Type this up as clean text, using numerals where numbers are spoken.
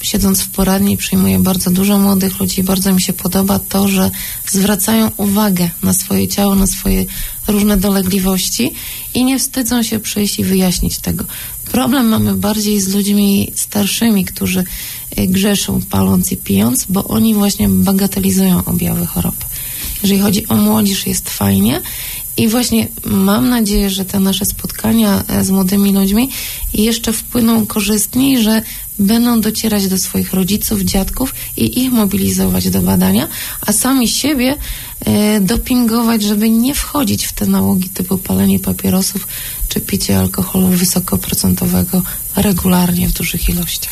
siedząc w poradni, przyjmuję bardzo dużo młodych ludzi. Bardzo mi się podoba to, że zwracają uwagę na swoje ciało, na swoje różne dolegliwości i nie wstydzą się przyjść i wyjaśnić tego. Problem mamy bardziej z ludźmi starszymi, którzy grzeszą paląc i pijąc, bo oni właśnie bagatelizują objawy choroby. Jeżeli chodzi o młodzież, jest fajnie i właśnie mam nadzieję, że te nasze spotkania z młodymi ludźmi jeszcze wpłyną korzystniej, że będą docierać do swoich rodziców, dziadków i ich mobilizować do badania, a sami siebie dopingować, żeby nie wchodzić w te nałogi typu palenie papierosów czy picie alkoholu wysokoprocentowego regularnie w dużych ilościach.